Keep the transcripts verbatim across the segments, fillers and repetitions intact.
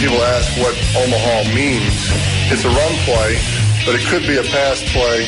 people ask what Omaha means. It's a run play, but it could be a pass play.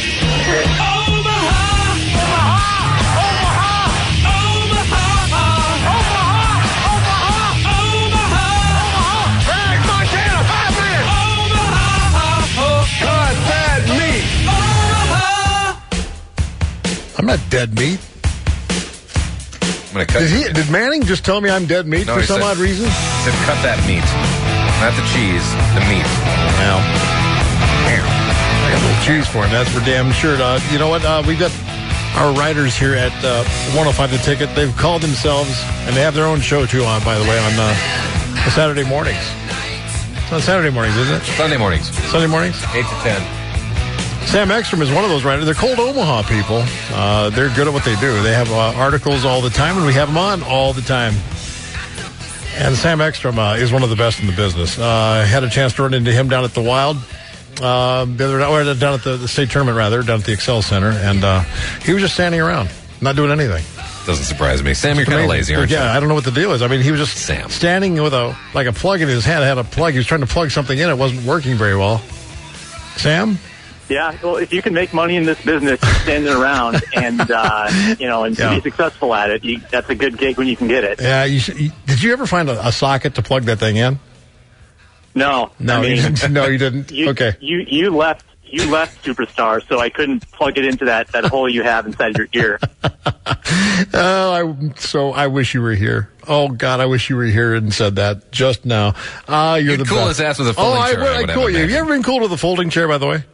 I'm not dead meat. I'm gonna cut. Did, he, did Manning just tell me I'm dead meat no, for he some said, odd reason? He said, cut that meat. Not the cheese, the meat. Now, I got a little cheese for him. That's for damn sure. Uh, you know what? Uh, we've got our writers here at uh, one oh five The Ticket. They've called themselves, and they have their own show, too, on, by the way, on uh, Saturday mornings. It's on Saturday mornings, isn't it? Sunday mornings. Sunday mornings? eight to ten. Sam Ekstrom is one of those writers. They're cold Omaha people. Uh, they're good at what they do. They have uh, articles all the time, and we have them on all the time. And Sam Ekstrom uh, is one of the best in the business. Uh, I had a chance to run into him down at the Wild, uh, the other, or down at the, the state tournament, rather, down at the Excel Center, and uh, he was just standing around, not doing anything. Doesn't surprise me. Sam, you're kind of lazy, aren't yeah, you? Yeah, I don't know what the deal is. I mean, he was just Sam. standing with a like a plug in his hand. Had a plug. He was trying to plug something in. It wasn't working very well. Sam? Yeah, well, if you can make money in this business standing around and, uh, you know, and yeah. be successful at it, you, that's a good gig when you can get it. Yeah. You, you, did you ever find a, a socket to plug that thing in? No. No, I mean, you didn't. No, you didn't. You, okay. You you left you left Superstar, so I couldn't plug it into that, that hole you have inside your ear. Oh, I, so I wish you were here. Oh, God, I wish you were here and said that just now. Ah, uh, you're You'd the cool best. his ass with a folding oh, chair. I, I, I cool you. Have you ever been cool with a folding chair, by the way?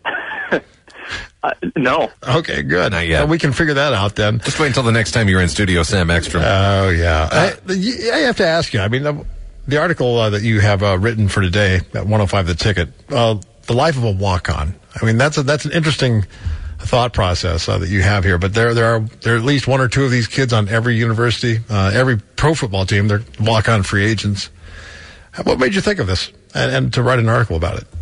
Uh, no. Okay, good. Not yet. Well, we can figure that out then. Just wait until the next time you're in studio, Sam Ekstrom. Oh, yeah. Uh, I, I have to ask you, I mean, the, the article uh, that you have uh, written for today at one oh five The Ticket, uh, The Life of a Walk-On. I mean, that's a, that's an interesting thought process uh, that you have here. But there there are there are at least one or two of these kids on every university, uh, every pro football team. They're walk-on free agents. What made you think of this and, and to write an article about it?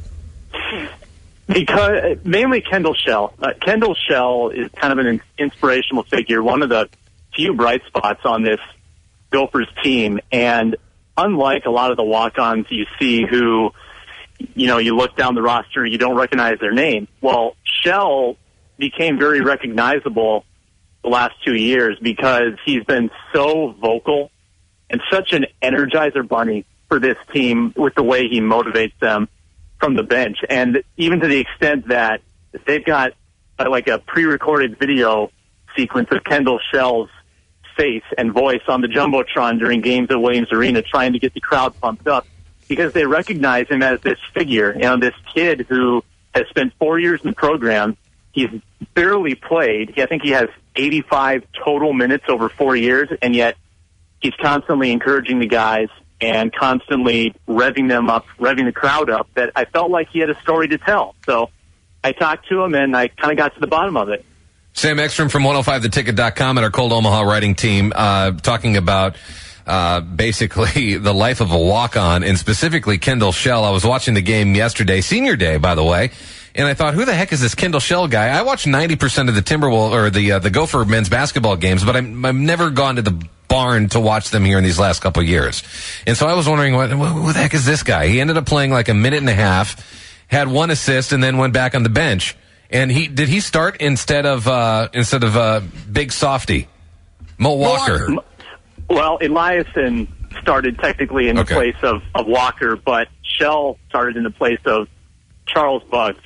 Because mainly Kendall Shell. Uh, Kendall Shell is kind of an inspirational figure, one of the few bright spots on this Gophers team. And unlike a lot of the walk-ons you see who, you know, you look down the roster, you don't recognize their name. Well, Shell became very recognizable the last two years because he's been so vocal and such an energizer bunny for this team with the way he motivates them from the bench. And even to the extent that they've got uh, like a pre-recorded video sequence of Kendall Shell's face and voice on the Jumbotron during games at Williams Arena trying to get the crowd pumped up because they recognize him as this figure, you know, this kid who has spent four years in the program. He's barely played. I think he has eighty-five total minutes over four years, and yet he's constantly encouraging the guys and constantly revving them up, revving the crowd up, that I felt like he had a story to tell. So I talked to him, and I kind of got to the bottom of it. Sam Ekstrom from one oh five the ticket dot com and our Cold Omaha writing team uh, talking about uh, basically the life of a walk-on, and specifically Kendall Shell. I was watching the game yesterday, senior day, by the way, and I thought, who the heck is this Kendall Shell guy? I watch ninety percent of the Timberwolves or the uh, the Gopher men's basketball games, but I'm, I've never gone to the barn to watch them here in these last couple of years. And so I was wondering, what, who the heck is this guy? He ended up playing like a minute and a half, had one assist, and then went back on the bench. And he did he start instead of uh, instead of uh, Big Softy, Mo Walker? Well, Eliason started technically in the okay. place of, of Walker, but Shell started in the place of Charles Buggs.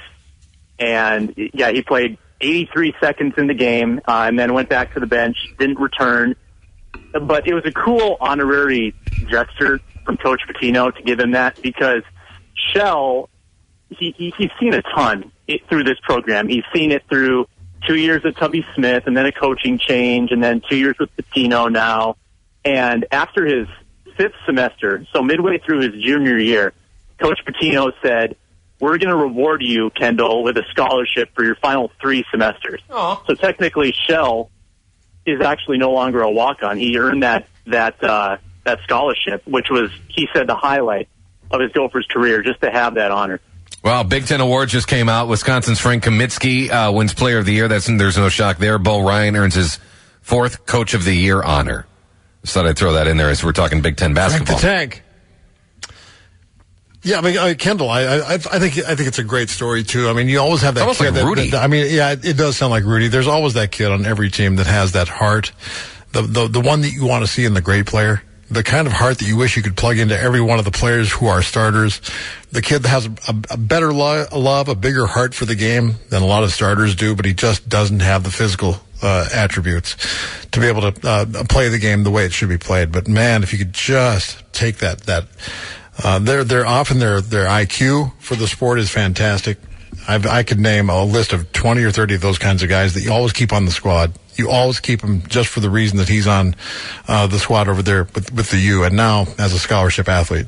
And, yeah, he played eighty-three seconds in the game uh, and then went back to the bench, didn't return. But it was a cool honorary gesture from Coach Pitino to give him that because Shell, he, he he's seen a ton it, through this program. He's seen it through two years at Tubby Smith and then a coaching change and then two years with Pitino now. And after his fifth semester, so midway through his junior year, Coach Pitino said, we're going to reward you, Kendall, with a scholarship for your final three semesters. Aww. So technically, Shell is actually no longer a walk-on. He earned that that uh, that scholarship, which was, he said, the highlight of his Gophers career, just to have that honor. Well, Big Ten Award just came out. Wisconsin's Frank Kaminsky uh, wins Player of the Year. That's there's no shock there. Bo Ryan earns his fourth Coach of the Year honor. Just thought I'd throw that in there as we're talking Big Ten basketball. Frank the Tank. Yeah, I mean, uh, Kendall, I, I, I think, I think it's a great story too. I mean, you always have that almost kid like that, Rudy. that, I mean, yeah, it, it does sound like Rudy. There's always that kid on every team that has that heart, the, the, the one that you want to see in the great player, the kind of heart that you wish you could plug into every one of the players who are starters. The kid that has a, a better lo- love, a bigger heart for the game than a lot of starters do, but he just doesn't have the physical uh, attributes to be able to uh, play the game the way it should be played. But man, if you could just take that, that, Uh, they're, they're often their, their I Q for the sport is fantastic. I've, I could name a list of twenty or thirty of those kinds of guys that you always keep on the squad. You always keep him just for the reason that he's on, uh, the squad over there with, with the U and now as a scholarship athlete.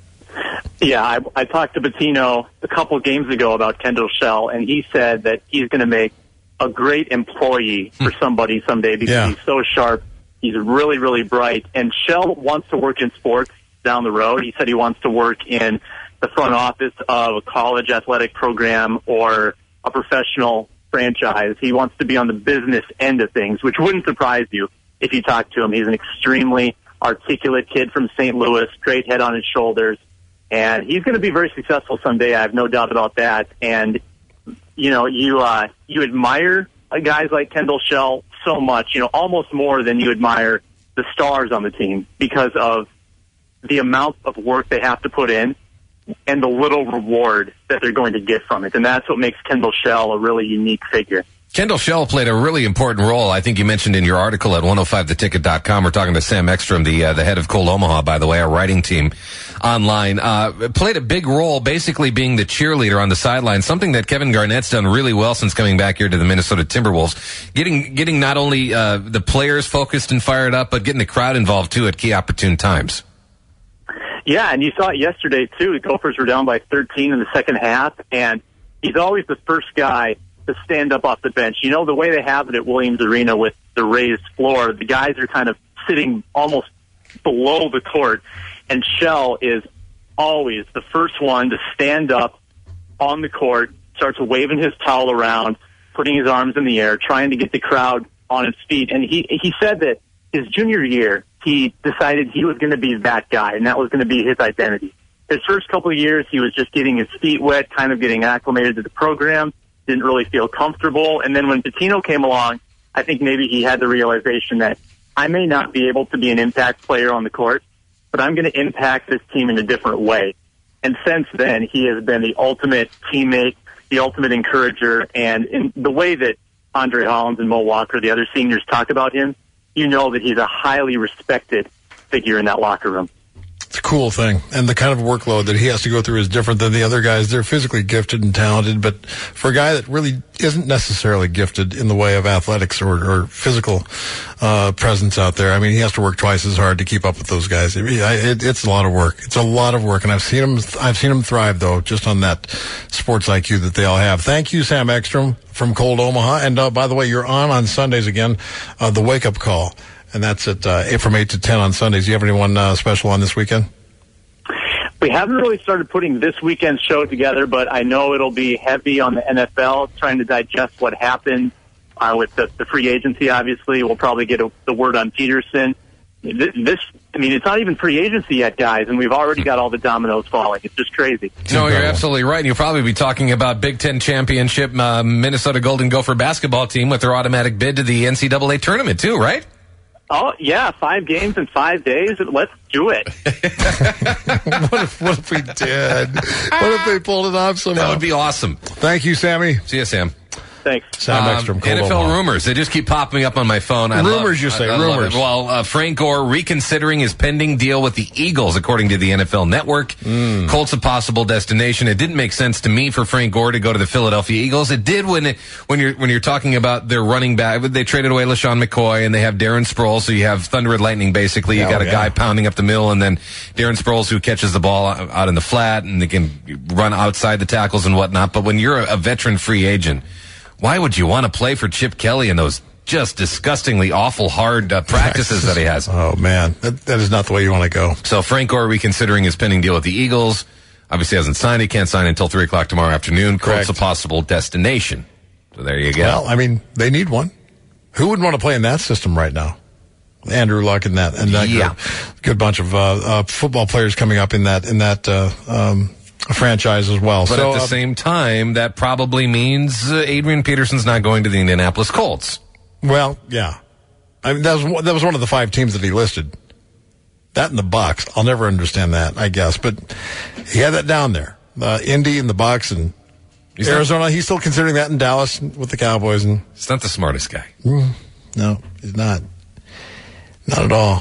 Yeah, I, I talked to Bettino a couple of games ago about Kendall Shell, and he said that he's going to make a great employee for somebody someday because Yeah. he's so sharp. He's really, really bright. And Shell wants to work in sports down the road. He said he wants to work in the front office of a college athletic program or a professional franchise. He wants to be on the business end of things, which wouldn't surprise you if you talk to him. He's an extremely articulate kid from Saint Louis, straight head on his shoulders, and he's going to be very successful someday. I have no doubt about that. And, you know, you, uh, you admire guys like Kendall Shell so much, you know, almost more than you admire the stars on the team because of the amount of work they have to put in and the little reward that they're going to get from it. And that's what makes Kendall Shell a really unique figure. Kendall Shell played a really important role. I think you mentioned in your article at one oh five the ticket dot com. We're talking to Sam Ekstrom, the uh, the head of Cold Omaha, by the way, our writing team online. Uh, played a big role basically being the cheerleader on the sideline, something that Kevin Garnett's done really well since coming back here to the Minnesota Timberwolves. Getting getting not only uh, the players focused and fired up, but getting the crowd involved, too, at key opportune times. Yeah, and you saw it yesterday, too. The Gophers were down by thirteen in the second half, and he's always the first guy to stand up off the bench. You know, the way they have it at Williams Arena with the raised floor, the guys are kind of sitting almost below the court, and Shell is always the first one to stand up on the court, starts waving his towel around, putting his arms in the air, trying to get the crowd on its feet. And he he said that his junior year, he decided he was going to be that guy, and that was going to be his identity. His first couple of years, he was just getting his feet wet, kind of getting acclimated to the program, didn't really feel comfortable. And then when Bettino came along, I think maybe he had the realization that I may not be able to be an impact player on the court, but I'm going to impact this team in a different way. And since then, he has been the ultimate teammate, the ultimate encourager, and in the way that Andre Hollins and Mo Walker, the other seniors, talk about him, you know that he's a highly respected figure in that locker room. It's a cool thing. And the kind of workload that he has to go through is different than the other guys. They're physically gifted and talented, but for a guy that really isn't necessarily gifted in the way of athletics or, or physical uh, presence out there, I mean, he has to work twice as hard to keep up with those guys. It, it, it's a lot of work. It's a lot of work. And I've seen him, I've seen him thrive, though, just on that sports I Q that they all have. Thank you, Sam Ekstrom from Cold Omaha. And uh, by the way, you're on on Sundays again, uh, the Wake Up Call. And that's at uh, eight from eight to ten on Sundays. Do you have anyone uh, special on this weekend? We haven't really started putting this weekend's show together, but I know it'll be heavy on the N F L, trying to digest what happened uh, with the, the free agency, obviously. We'll probably get a, the word on Peterson. This, this, I mean, it's not even free agency yet, guys, and we've already got all the dominoes falling. It's just crazy. No, you're absolutely right. And you'll probably be talking about Big Ten championship uh, Minnesota Golden Gopher basketball team with their automatic bid to the N C double A tournament, too, right? Oh, yeah, five games in five days. Let's do it. what, if, what if we did? What if they pulled it off somehow? That would be awesome. Thank you, Sammy. See you, Sam. Thanks. Sam Ekstrom, um, N F L Omaha. rumors. They just keep popping up on my phone. I rumors, love, you say. I, I rumors. Well, uh, Frank Gore reconsidering his pending deal with the Eagles, according to the N F L Network. Mm. Colts a possible destination. It didn't make sense to me for Frank Gore to go to the Philadelphia Eagles. It did when it, when you're when you're talking about their running back. They traded away LaShawn McCoy, and they have Darren Sproles. So you have thunder and lightning, basically. You oh, got a yeah. guy pounding up the middle, and then Darren Sproles who catches the ball out in the flat, and they can run outside the tackles and whatnot. But when you're a, a veteran free agent, why would you want to play for Chip Kelly in those just disgustingly awful hard uh, practices that he has? Oh, man. That, that is not the way you want to go. So Frank Gore reconsidering his pending deal with the Eagles. Obviously hasn't signed. He can't sign until three o'clock tomorrow afternoon. Colts a possible destination. So there you go. Well, I mean, they need one. Who wouldn't want to play in that system right now? Andrew Luck and that, and that yeah. good, good bunch of uh, uh, football players coming up in that in that uh, um, a franchise as well. But so, at the uh, same time, that probably means uh, Adrian Peterson's not going to the Indianapolis Colts. Well, yeah. I mean, that was one, that was one of the five teams that he listed. That and the Bucs. I'll never understand that, I guess. But he had that down there. Uh, Indy and the Bucs and he's Arizona. Not, he's still considering that in Dallas with the Cowboys. And he's not the smartest guy. Mm, no, he's not. Not at all.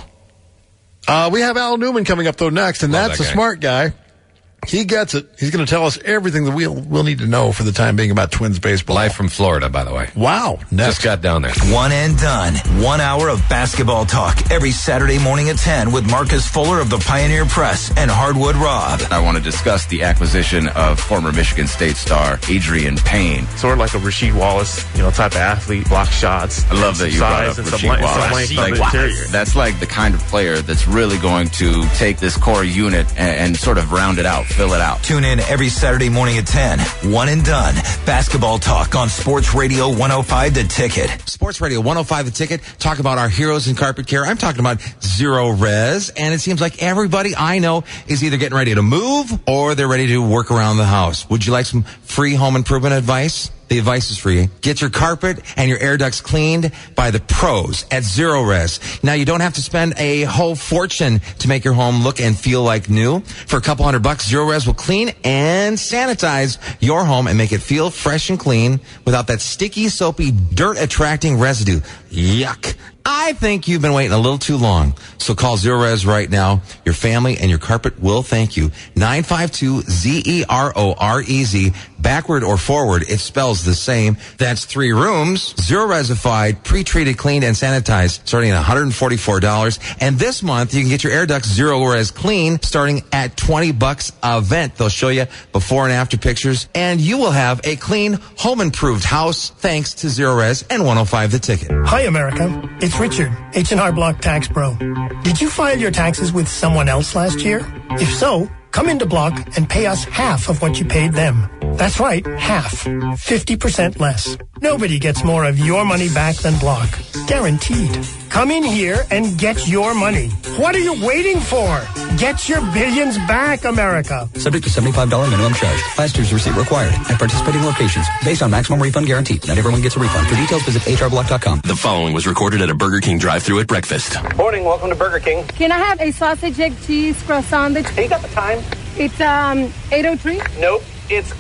Uh, we have Al Newman coming up, though, next, and Love that's that a guy. smart guy. He gets it. He's going to tell us everything that we'll, we'll need to know for the time being about Twins baseball. Live from Florida, by the way. Wow. Next. Just got down there. One and done. One hour of basketball talk every Saturday morning at ten with Marcus Fuller of the Pioneer Press and Hardwood Rob. I want to discuss the acquisition of former Michigan State star Adrian Payne. Sort of like a Rasheed Wallace, you know, type of athlete, block shots. I love that you brought up and Rasheed some length, Wallace. some length on the Like, interior. that's like the kind of player that's really going to take this core unit and, and sort of round it out, fill it out. Tune in every Saturday morning at ten. One and done. Basketball talk on Sports Radio one oh five The Ticket. Sports Radio one oh five The Ticket. Talk about our heroes in carpet care. I'm talking about Zero Res, and it seems like everybody I know is either getting ready to move or they're ready to work around the house. Would you like some free home improvement advice? The advice is free. Get your carpet and your air ducts cleaned by the pros at Zero Res. Now, you don't have to spend a whole fortune to make your home look and feel like new. For a couple hundred bucks, Zero Res will clean and sanitize your home and make it feel fresh and clean without that sticky, soapy, dirt-attracting residue. Yuck. I think you've been waiting a little too long. So call Zero Res right now. Your family and your carpet will thank you. nine five two Z E R O R E Z. Backward or forward, it spells the same. That's three rooms, Zero Resified, pre-treated, cleaned, and sanitized, starting at one hundred forty-four dollars. And this month, you can get your air ducts Zero Res clean, starting at twenty bucks a vent. They'll show you before and after pictures, and you will have a clean, home-improved house thanks to Zero Res and one oh five The Ticket. Hi, America. It's Richard, H and R Block Tax Pro. Did you file your taxes with someone else last year? If so, come into Block and pay us half of what you paid them. That's right, half. fifty percent less. Nobody gets more of your money back than Block. Guaranteed. Come in here and get your money. What are you waiting for? Get your billions back, America. Subject to seventy-five dollars minimum charge. Last year's receipt required at participating locations. Based on maximum refund guarantee. Not everyone gets a refund. For details, visit H R block dot com. The following was recorded at a Burger King drive-thru at breakfast. Morning, welcome to Burger King. Can I have a sausage, egg, cheese, croissant? Hey, you got the time? It's um eight oh three? Nope. It's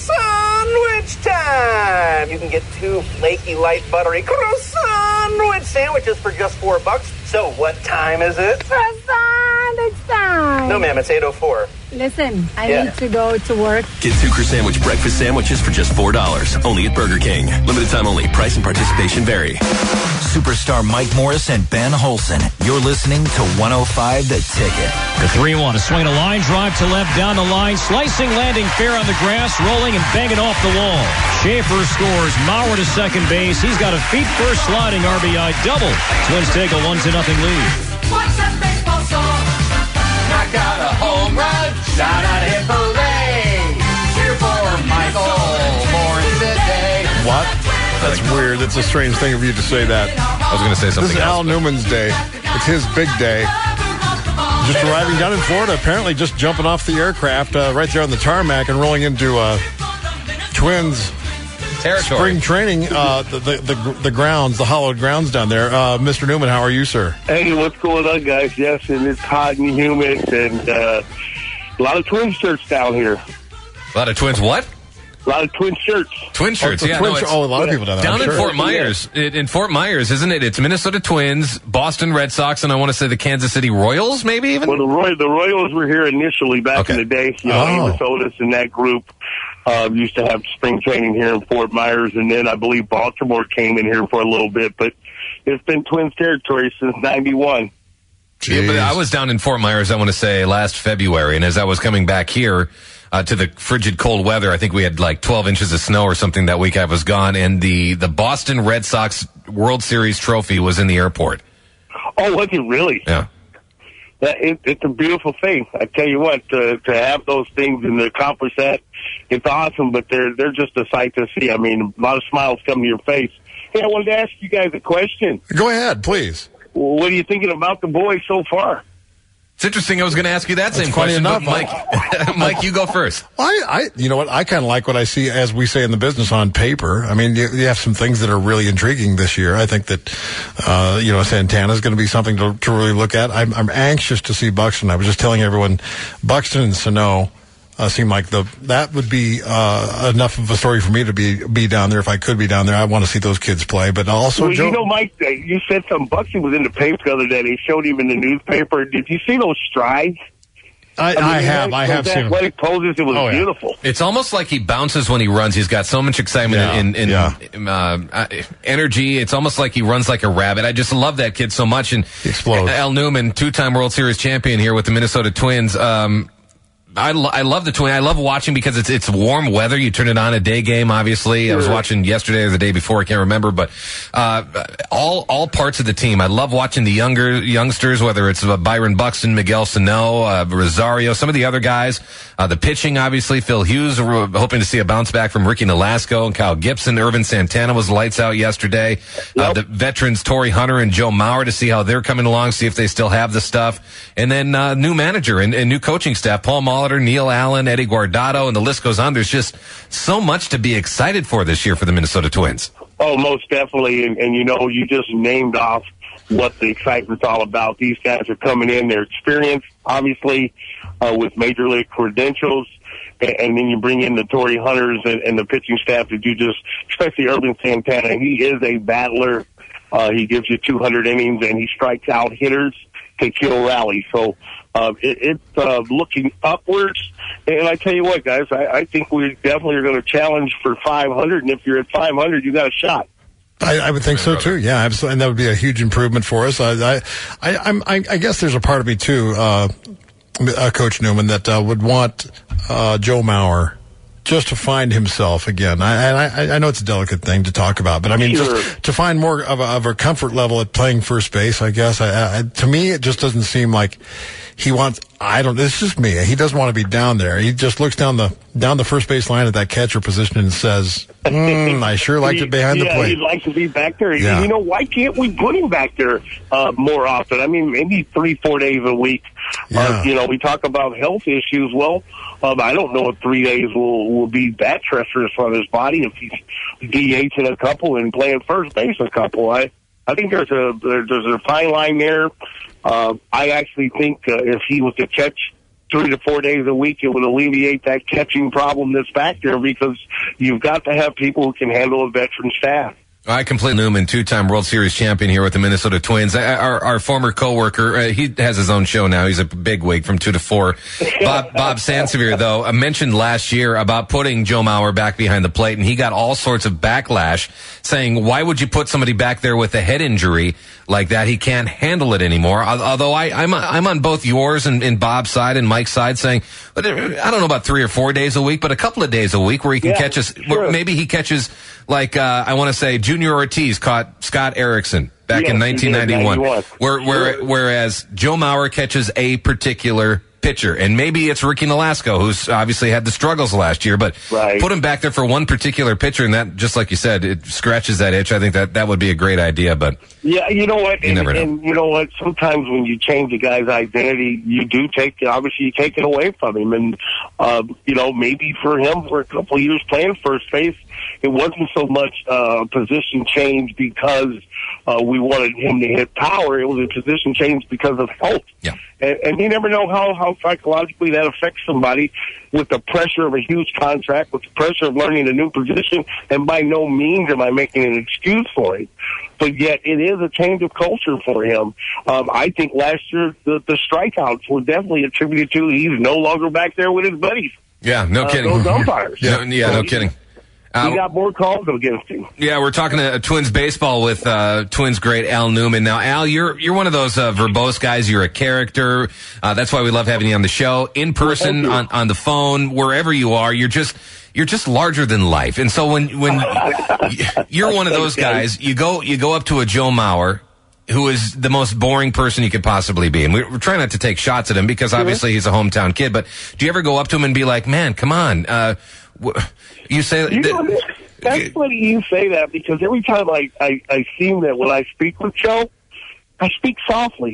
croissant time. You can get two flaky, light, buttery croissant sandwiches for just four bucks. So what time is it? Croissant, it's time. No, ma'am, it's eight oh four. Listen, I Yeah. need to go to work. Get two croissant breakfast sandwiches for just four dollars. Only at Burger King. Limited time only. Price and participation vary. Superstar Mike Morris and Ben Holson. You're listening to one oh five The Ticket. The three one, a swing, a line drive to left, down the line, slicing, landing fair on the grass, rolling and banging off the wall. Schaefer scores. Maurer to second base. He's got a feet first sliding R B I double. Twins take a one to nothing lead. What's that baseball song? Knock out a home run, shout out hip hooray! Cheer for Michael Morris today. What? That's weird. That's a strange thing of you to say that. I was going to say something This is else. Al Newman's day. It's his big day. Just arriving down in Florida, apparently just jumping off the aircraft uh, right there on the tarmac and rolling into uh, Twins territory. Spring training, uh, the, the, the the grounds, the hollowed grounds down there. Uh, Mister Newman, how are you, sir? Hey, what's going on, guys? Yes, and it's hot and humid, and uh, a lot of Twin shirts down here. A lot of Twins what? A lot of Twin shirts. Twin shirts, Oh, yeah. twin no, shir- it's- oh, a lot of people down there. Down I'm in sure. Fort Myers. It, in Fort Myers, isn't it? It's Minnesota Twins, Boston Red Sox, and I want to say the Kansas City Royals, maybe even? Well, the, Roy- the Royals were here initially back Okay. in the day. You know, Oh. Amos Otis and that group uh, used to have spring training here in Fort Myers, and then I believe Baltimore came in here for a little bit, but it's been Twins territory since ninety-one. Yeah, but I was down in Fort Myers, I want to say, last February, and as I was coming back here uh, to the frigid cold weather, I think we had like twelve inches of snow or something that week I was gone, and the, the Boston Red Sox World Series trophy was in the airport. Oh, was it really? Yeah. That, it, it's a beautiful thing. I tell you what, to, to have those things and to accomplish that, it's awesome, but they're they're just a sight to see. I mean, a lot of smiles come to your face. Hey, I wanted to ask you guys a question. Go ahead, please. What are you thinking about the boys so far? It's interesting. I was going to ask you that That's same funny question, enough, but Mike, Mike, you go first. I, I, you know what? I kind of like what I see, as we say in the business, on paper. I mean, you, you have some things that are really intriguing this year. I think that, uh, you know, Santana is going to be something to, to really look at. I'm, I'm anxious to see Buxton. I was just telling everyone, Buxton and Sano uh, seem like the that would be uh, enough of a story for me to be be down there if I could be down there. I want to see those kids play, but also, well, Joe, you know, Mike, uh, you said some Buxton was in the paper the other day. They showed him in the newspaper. Did you see those strides? I, I, mean, I have, I have seen athletic poses. It was oh, yeah. beautiful. It's almost like he bounces when he runs. He's got so much excitement Yeah, and, and yeah. uh, energy. It's almost like he runs like a rabbit. I just love that kid so much. And he explodes. Al Newman, two-time World Series champion here with the Minnesota Twins. Um, I, lo- I love the Twin. I love watching because it's it's warm weather. You turn it on, a day game, obviously. Sure. I was watching yesterday or the day before. I can't remember, but uh, all all parts of the team. I love watching the younger youngsters, whether it's uh, Byron Buxton, Miguel Sano, uh, Rosario, some of the other guys. Uh, the pitching, obviously, Phil Hughes. We're hoping to see a bounce back from Ricky Nolasco and Kyle Gibson. Irvin Santana was lights out yesterday. Yep. Uh, the veterans, Torrey Hunter and Joe Mauer, to see how they're coming along, see if they still have the stuff. And then uh, new manager and, and new coaching staff, Paul Molitor, Neil Allen, Eddie Guardado, and the list goes on. There's just so much to be excited for this year for the Minnesota Twins. Oh, most definitely. And, and you know, you just named off what the excitement's all about. These guys are coming in, they're experienced, obviously, uh, with major league credentials. And, and then you bring in the Torrey Hunters and, and the pitching staff that you just, especially Irvin Santana. He is a battler. Uh, he gives you two hundred innings, and he strikes out hitters to kill rallies. So uh, it, it's uh, looking upwards. And I tell you what, guys, I, I think we definitely are going to challenge for five hundred. And if you're at five hundred, you got a shot. I, I would think so too. Yeah, absolutely, and that would be a huge improvement for us. I, I, I, I'm, I, I guess there's a part of me too, uh, uh, Coach Newman, that uh, would want uh, Joe Mauer just to find himself again. I, and I, I know it's a delicate thing to talk about, but I mean, Sure. just to find more of a, of a comfort level at playing first base. I guess. I, I, to me, it just doesn't seem like he wants. I don't. It's just me. He doesn't want to be down there. He just looks down the down the first base line at that catcher position and says, mm, "I sure liked it behind yeah, the plate." He'd like to be back there. Yeah. You know, why can't we put him back there uh, more often? I mean, maybe three, four days a week. Yeah. Uh, you know, we talk about health issues. Well, um, I don't know if three days will will be that treacherous on his body if he's DHing a couple and playing first base a couple. I I think there's a there, there's a fine line there. Uh, I actually think uh, if he was to catch three to four days a week, it would alleviate that catching problem that's back there, because you've got to have people who can handle a veteran staff. I completely Newman, two-time World Series champion here with the Minnesota Twins. Our, our former coworker, uh, he has his own show now. He's a bigwig from two to four. Bob, Bob Sansevier, though, uh, mentioned last year about putting Joe Mauer back behind the plate, and he got all sorts of backlash saying, why would you put somebody back there with a head injury like that? He can't handle it anymore. Although I, I'm, I'm on both yours and, and Bob's side and Mike's side saying, but I don't know about three or four days a week, but a couple of days a week where he can Yeah, catch us. sure. Maybe he catches, like, uh, I want to say Junior Ortiz caught Scott Erickson back Yes, in he nineteen ninety-one. did, ninety-one. Where, where, whereas Joe Mauer catches a particular pitcher, and maybe it's Ricky Nolasco, who's obviously had the struggles last year, but Right. put him back there for one particular pitcher, and that, just like you said, it scratches that itch. I think that that would be a great idea, but Yeah, you know what? You and, never know. and you know what? Sometimes when you change a guy's identity, you do take, obviously, you take it away from him. And, uh, you know, maybe for him, for a couple of years playing first base, it wasn't so much uh, position change because uh, we wanted him to hit power. It was a position change because of health. Yeah. And, and you never know how, how psychologically that affects somebody with the pressure of a huge contract, with the pressure of learning a new position. And by no means am I making an excuse for it. But yet it is a change of culture for him. Um, I think last year the, the strikeouts were definitely attributed to he's no longer back there with his buddies. yeah, no Uh, kidding. those umpires. No, yeah, no kidding. Uh, He got more calls against him. Yeah, we're talking to Twins baseball with uh, Twins great Al Newman. Now, Al, you're you're one of those uh, verbose guys. You're a character. Uh, that's why we love having you on the show, in person, Well, on on the phone, wherever you are. You're just you're just larger than life. And so when when you're one of those guys, you go you go up to a Joe Mauer, who is the most boring person you could possibly be. And we're, we're trying not to take shots at him because obviously he's a hometown kid. But do you ever go up to him and be like, man, come on? Uh, wh- you say You that, know, that's funny you say that, because every time I, I, I seem that when I speak with Joe, I speak softly.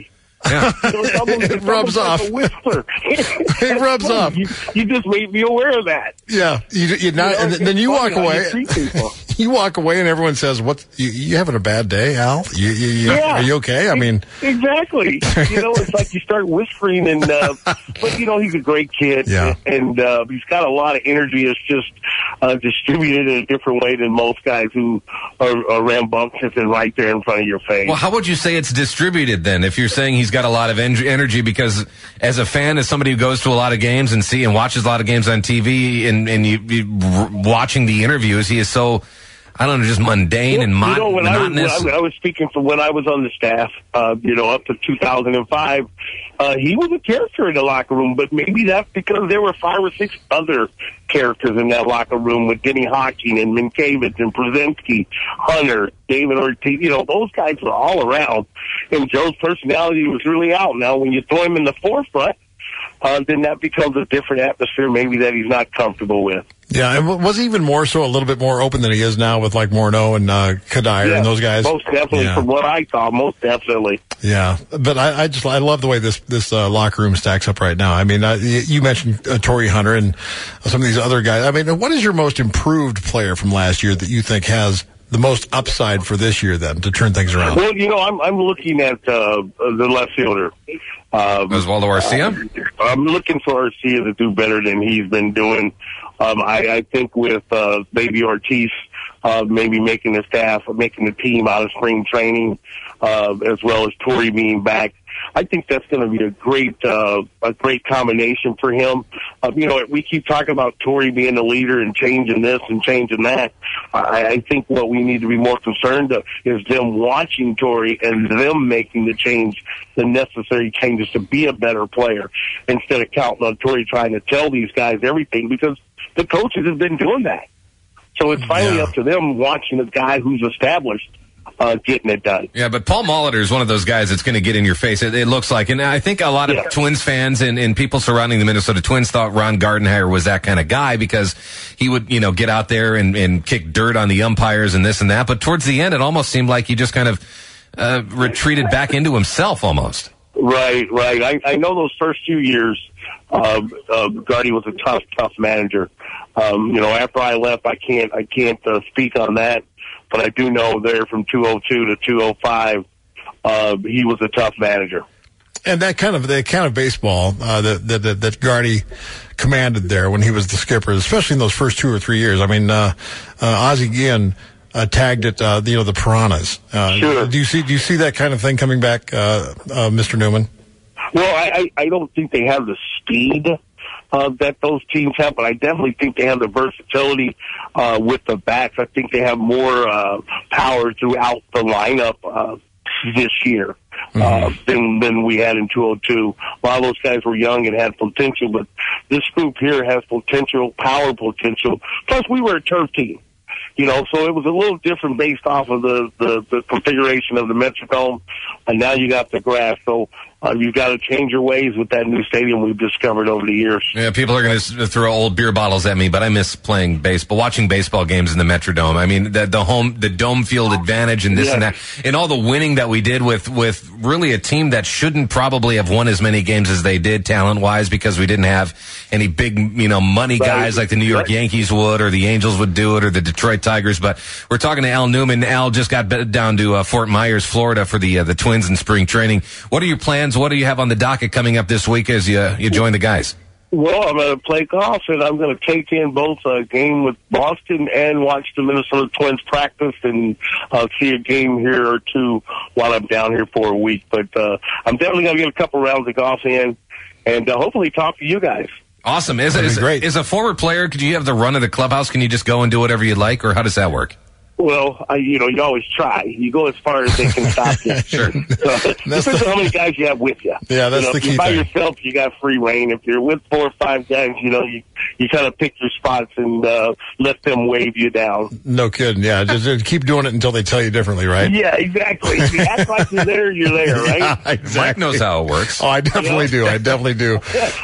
Yeah. You know, it's almost, It it's rubs almost off. like a whisper. It rubs funny. off. You, you just made me aware of that. Yeah, you, you not, You know, and it's then you funny walk how away. you treat people. You walk away, and everyone says, "What? You, you having a bad day, Al? You, you, you, Yeah. Are you okay?" I mean, Exactly. You know, it's like you start whispering, and uh, but you know, he's a great kid, Yeah. and uh, he's got a lot of energy. It's just uh, distributed in a different way than most guys who are, are rambunctious and right there in front of your face. Well, how would you say it's distributed then? If you're saying he's got a lot of en- energy, because as a fan, as somebody who goes to a lot of games and see and watches a lot of games on T V, and and you, you r- watching the interviews, he is so, I don't know, just mundane and mon- you know, when I, was, when monotonous. I, I was speaking from when I was on the staff, uh, you know, up to two thousand five, uh, he was a character in the locker room, but maybe that's because there were five or six other characters in that locker room with Denny Hawking and Minkiewicz and Brzezinski, Hunter, David Ortiz. You know, those guys were all around, and Joe's personality was really out. Now, when you throw him in the forefront, uh, then that becomes a different atmosphere, maybe that he's not comfortable with. yeah, and was he even more so, a little bit more open than he is now with like Morneau and uh, Kadire Yeah, and those guys. Most definitely, Yeah. from what I saw, most definitely. Yeah, but I, I just I love the way this this uh, locker room stacks up right now. I mean, uh, you you mentioned uh, Torrey Hunter and some of these other guys. I mean, what is your most improved player from last year that you think has the most upside for this year, then, to turn things around? Well, you know, I'm I'm looking at uh, the left fielder. Um, Oswaldo Arcia? Uh, I'm looking for Arcia to do better than he's been doing. Um, I, I think with uh, Baby Ortiz, uh, maybe making the staff, making the team out of spring training, uh, as well as Torrey being back, I think that's going to be a great, uh, a great combination for him. Uh, you know, we keep talking about Torrey being the leader and changing this and changing that. I, I think what we need to be more concerned of is them watching Torrey and them making the change, the necessary changes to be a better player, instead of counting on Torrey trying to tell these guys everything, because the coaches have been doing that. So it's finally Yeah. up to them watching a guy who's established uh, getting it done. Yeah, but Paul Molitor is one of those guys that's going to get in your face. It, it looks like, and I think a lot of Yeah. Twins fans and, and people surrounding the Minnesota Twins thought Ron Gardenhire was that kind of guy, because he would, you know, get out there and, and kick dirt on the umpires and this and that. But towards the end, it almost seemed like he just kind of uh, retreated back into himself almost. Right, right. I, I know those first few years, uh, uh, Gardy was a tough, tough manager. Um, you know, after I left, I can't, I can't uh, speak on that, but I do know there from two oh two to two oh five, uh, he was a tough manager. And that kind of the kind of baseball uh, that that that, that Gardy commanded there when he was the skipper, especially in those first two or three years. I mean, uh, uh, Ozzie Guillen uh, tagged it, uh, you know, the Piranhas. Uh, Sure. Do you see do you see that kind of thing coming back, uh, uh, Mister Newman? Well, I, I, I don't think they have the speed uh, that those teams have, but I definitely think they have the versatility uh, with the bats. I think they have more uh, power throughout the lineup uh, this year uh, than than we had in two oh two. A lot of those guys were young and had potential, but this group here has potential, power potential. Plus, we were a turf team. You know, so it was a little different based off of the, the, the configuration of the Metrodome, and now you got the grass. So uh, you've got to change your ways with that new stadium we've discovered over the years. Yeah, people are going to throw old beer bottles at me, but I miss playing baseball, watching baseball games in the Metrodome. I mean, the, the home, the dome field advantage and this Yeah. and that, and all the winning that we did with, with really a team that shouldn't probably have won as many games as they did talent wise, because we didn't have any big, you know, money Right. guys like the New York Right. Yankees would, or the Angels would do it, or the Detroit Tigers. But we're talking to Al Newman. Al just got down to uh, Fort Myers, Florida for the, uh, the Twins in spring training. What are your plans? What do you have on the docket coming up this week as you, you join the guys? Well, I'm going to play golf, and I'm going to take in both a game with Boston and watch the Minnesota Twins practice, and uh, see a game here or two while I'm down here for a week. But uh, I'm definitely going to get a couple rounds of golf in, and uh, hopefully talk to you guys. Awesome. Is, That'd be is, great. is a former player, could you have the run of the clubhouse? Can you just go and do whatever you like, or how does that work? Well, I, you know, you always try. You go as far as they can stop you. Sure. So, depends on how many guys you have with you. Yeah, that's you know, the if key you're by thing. yourself, you got free reign. If you're with four or five guys, you know, you you kind of pick your spots and uh, let them wave you down. No kidding. Yeah, just, just keep doing it until they tell you differently, right? Yeah, exactly. If you act like you're there, you're there, right? Yeah, exactly. Mike knows how it works. Oh, I definitely do. I definitely do.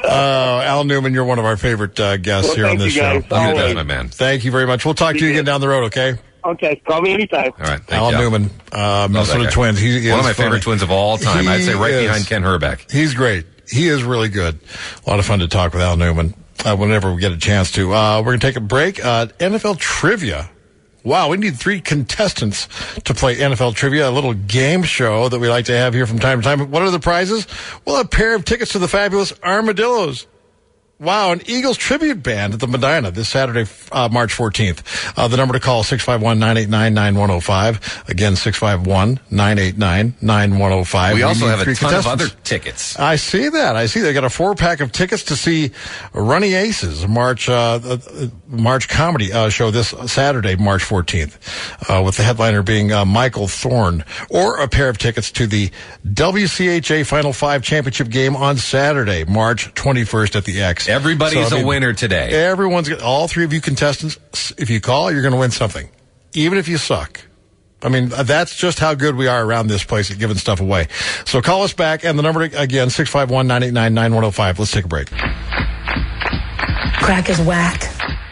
Uh, Al Newman, you're one of our favorite uh, guests Well, here on thank this you, show. guys. Always. That's my man. Thank you very much. We'll talk to you again down the road, okay? Okay, call me anytime. All right, thank Alan you. Newman, uh, Love Minnesota that guy. Twins. He is One of my funny. favorite Twins of all time. I'd say right He behind is. Ken Herbeck. He's great. He is really good. A lot of fun to talk with Al Newman uh, whenever we get a chance to. Uh, we're going to take a break. Uh, N F L trivia. Wow, we need three contestants to play N F L trivia, a little game show that we like to have here from time to time. What are the prizes? Well, a pair of tickets to the fabulous Armadillos. Wow, an Eagles tribute band at the Medina this Saturday, uh, March fourteenth. Uh, the number to call, six five one, nine eight nine, nine one zero five. Again, six five one, nine eight nine, nine one zero five. We also need have a three ton of contestants. other tickets. I see that. I see they got a four pack of tickets to see Running Aces, a March uh, uh, March comedy uh, show this Saturday, March fourteenth, uh, with the headliner being uh, Michael Thorne, or a pair of tickets to the W C H A Final Five championship game on Saturday, March twenty-first at the X. Everybody's So, I a mean, winner today. Everyone's all three of you contestants. If you call, you're going to win something, even if you suck. I mean, that's just how good we are around this place at giving stuff away. So call us back, and the number again, six five one, nine eight nine, nine one zero five. Let's take a break. Crack is whack.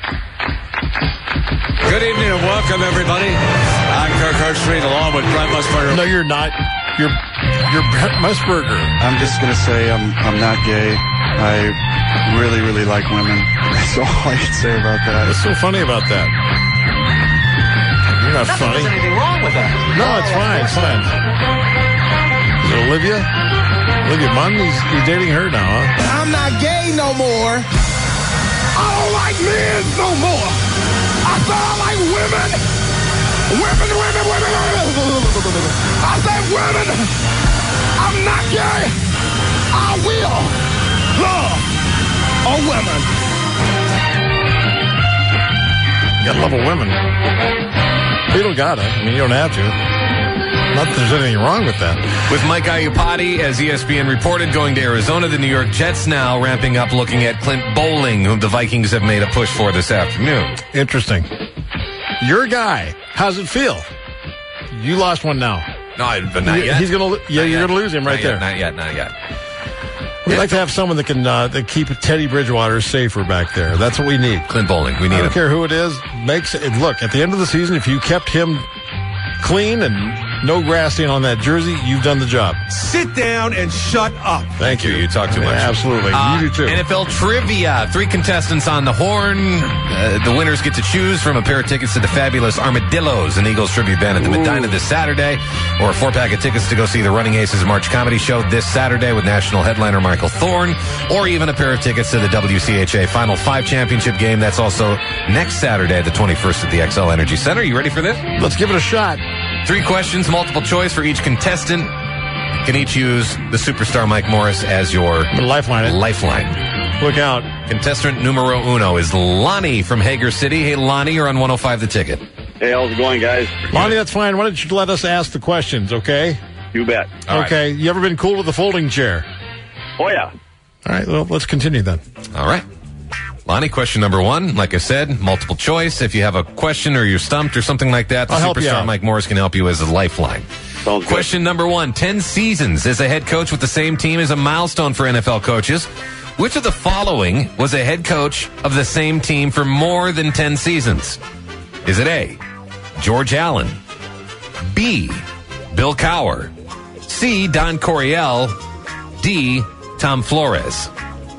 Good evening and welcome, everybody. I'm Kirk Herbstreit along with Brent Musburger. No, you're not. You're you're Brent Musburger. I'm just going to say I'm I'm not gay. I really, really like women. That's all I can say about that. What's so funny about that? You're not funny. There's anything wrong with that. No, it's fine. It's fine. Is it Olivia? Olivia Munn? He's, he's dating her now, huh? I'm not gay no more. I don't like men no more. I said I like women. Women, women, women, women. I said women. I'm not gay. I will love a woman. You gotta love a woman. You don't gotta. I mean, you don't have to. Not that there's anything wrong with that. With Mike Iupati, as E S P N reported, going to Arizona, the New York Jets now ramping up, looking at Clint Bowling, whom the Vikings have made a push for this afternoon. Interesting. Your guy. How's it feel? You lost one now. No, but not He- yet. He's gonna. lo- Yeah, Not you're yet. gonna lose him right Not there. Yet, not yet. Not yet. We'd like to have someone that can uh, that keep Teddy Bridgewater safer back there. That's what we need. Clint Bowling. We need I don't him. care who it is. Makes it look at the end of the season. If you kept him clean and no grass in on that jersey, you've done the job. Sit down and shut up. Thank you. You talk too much. Yeah, absolutely. Uh, you do too. N F L trivia. Three contestants on the horn. Uh, the winners get to choose from a pair of tickets to the fabulous Armadillos, an Eagles tribute band at the Medina this Saturday, or a four-pack of tickets to go see the Running Aces March Comedy Show this Saturday with national headliner Michael Thorne, or even a pair of tickets to the W C H A Final Five championship game. That's also next Saturday, the twenty-first at the X L Energy Center. You ready for this? Let's give it a shot. Three questions, multiple choice for each contestant. Can each use the superstar Mike Morris as your lifeline. Lifeline. Look out. Contestant numero uno is Lonnie from Hager City. Hey, Lonnie, you're on one oh five The Ticket. Hey, how's it going, guys? Lonnie, that's fine. Why don't you let us ask the questions, okay? You bet. Okay. You ever been cool with a folding chair? Oh, yeah. All right. Well, let's continue then. All right. Lonnie, question number one, like I said, multiple choice. If you have a question or you're stumped or something like that, the I'll help you superstar out. Mike Morris can help you as a lifeline. Sounds good. Question number one, ten seasons as a head coach with the same team is a milestone for N F L coaches. Which of the following was a head coach of the same team for more than ten seasons? Is it A, George Allen, B, Bill Cowher, C, Don Coryell, D, Tom Flores?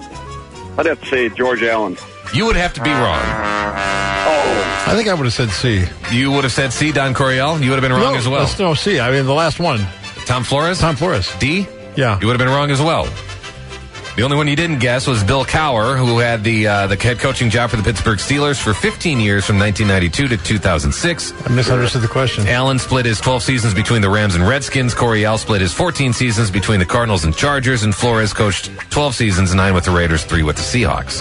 I'd have to say George Allen. You would have to be wrong. Oh. I think I would have said C. You would have said C, Don Coryell? You would have been wrong no, as well. that's- No, C. I mean, the last one. Tom Flores? Tom Flores. D? Yeah. You would have been wrong as well. The only one you didn't guess was Bill Cowher, who had the uh, the head coaching job for the Pittsburgh Steelers for fifteen years from nineteen ninety-two to two thousand six. I misunderstood the question. Allen split his twelve seasons between the Rams and Redskins. Coryell split his fourteen seasons between the Cardinals and Chargers. And Flores coached twelve seasons, nine with the Raiders, three with the Seahawks.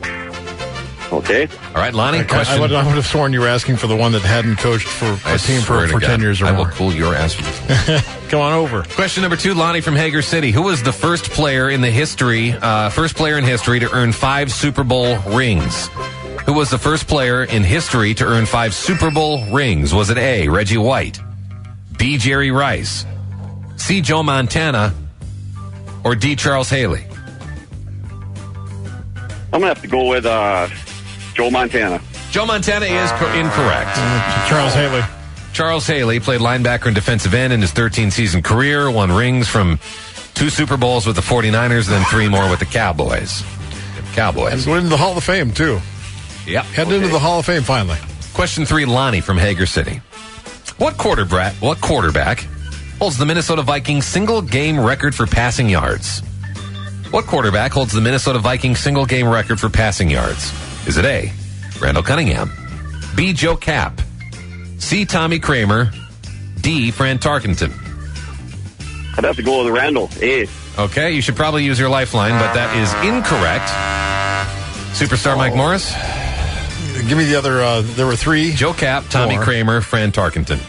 Okay. All right, Lonnie, I, question. I, would, I would have sworn you were asking for the one that hadn't coached for I a team swear for, to for God, ten years or I more. will cool your ass for this one. Come on over. Question number two, Lonnie from Hager City. Who was the first player in the history, uh, first player in history to earn five Super Bowl rings? Who was the first player in history to earn five Super Bowl rings? Was it A, Reggie White, B, Jerry Rice, C, Joe Montana, or D, Charles Haley? I'm going to have to go with uh, Joe Montana. Joe Montana is co- incorrect. Uh, Charles Haley. Charles Haley played linebacker and defensive end in his thirteen-season career, won rings from two Super Bowls with the forty-niners, then three more with the Cowboys. Cowboys. And went into the Hall of Fame, too. Yep. Headed into the Hall of Fame, finally. Question three, Lonnie from Hager City. What quarterback, what quarterback holds the Minnesota Vikings single-game record for passing yards? What quarterback holds the Minnesota Vikings single-game record for passing yards? Is it A, Randall Cunningham, B, Joe Kapp, C, Tommy Kramer, D, Fran Tarkenton? I'd have to go with Randall. A. Okay, you should probably use your lifeline, but that is incorrect. Superstar Mike Morris? Give me the other, uh, there were three. Joe Kapp, Tommy Four. Kramer, Fran Tarkenton.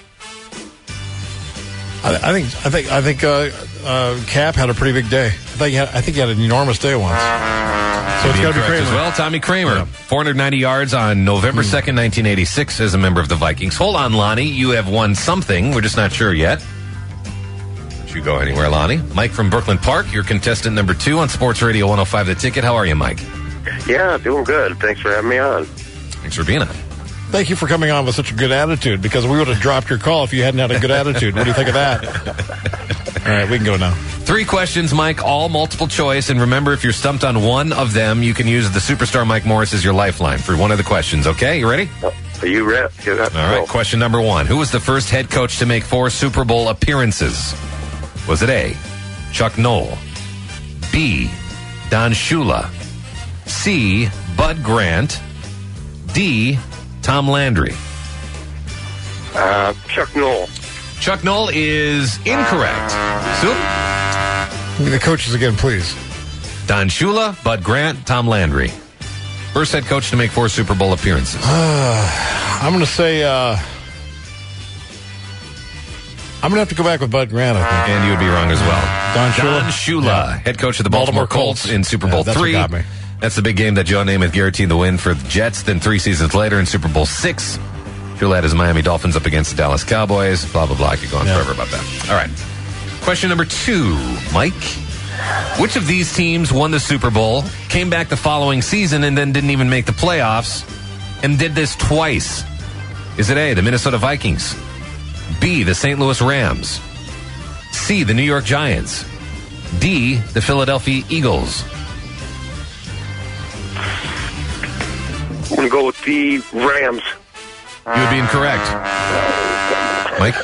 I, I think I think I think uh, uh, Cap had a pretty big day. I think he had, I think he had an enormous day once. So it's got to be Incorrect Kramer as well. Tommy Kramer, Yeah. four hundred ninety yards on November second, nineteen eighty-six, as a member of the Vikings. Hold on, Lonnie. You have won something. We're just not sure yet. Don't you go anywhere, Lonnie. Mike from Brooklyn Park, your contestant number two on Sports Radio one oh five The Ticket. How are you, Mike? Yeah, doing good. Thanks for having me on. Thanks for being on. Thank you for coming on with such a good attitude, because we would have dropped your call if you hadn't had a good attitude. What do you think of that? All right, we can go now. Three questions, Mike, all multiple choice. And remember, if you're stumped on one of them, you can use the Superstar Mike Morris as your lifeline for one of the questions. Okay, you ready? Are you ready? All right, question number one. Who was the first head coach to make four Super Bowl appearances? Was it A, Chuck Noll, B, Don Shula, C, Bud Grant, D, Tom Landry? Uh, Chuck Noll. Chuck Noll is incorrect. Soup? Give me the coaches again, please. Don Shula, Bud Grant, Tom Landry. First head coach to make four Super Bowl appearances. Uh, I'm going to say, uh, I'm going to have to go back with Bud Grant, I think. And you would be wrong as well. Don Shula? Don Shula, Yeah. head coach of the Baltimore, Baltimore Colts, Colts. in Super Yeah, Bowl that's what three. got me. That's the big game that Joe Namath guaranteed the win for the Jets. Then three seasons later in Super Bowl six, Shula had his Miami Dolphins up against the Dallas Cowboys. Blah, blah, blah. I could go on Yeah. forever about that. All right. Question number two, Mike. Which of these teams won the Super Bowl, came back the following season, and then didn't even make the playoffs, and did this twice? Is it A, the Minnesota Vikings, B, the Saint Louis Rams, C, the New York Giants, D, the Philadelphia Eagles? I'm going to go with the Rams. You would be incorrect. Mike?